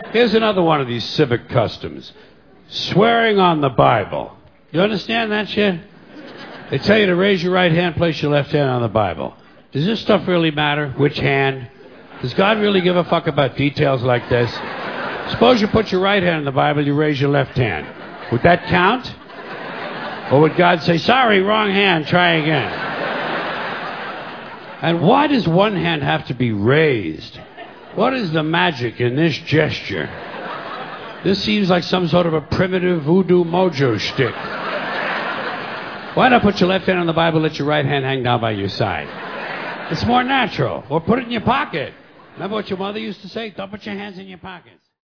Here's another one of these civic customs. Swearing on the Bible. You understand that shit? They tell you to raise your right hand, place your left hand on the Bible. Does this stuff really matter? Which hand? Does God really give a fuck about details like this? Suppose you put your right hand in the Bible, you raise your left hand. Would that count? Or would God say, sorry, wrong hand, try again? And why does one hand have to be raised? What is the magic in this gesture? This seems like some sort of a primitive voodoo mojo shtick. Why not put your left hand on the Bible, let your right hand hang down by your side? It's more natural. Or put it in your pocket. Remember what your mother used to say? Don't put your hands in your pockets.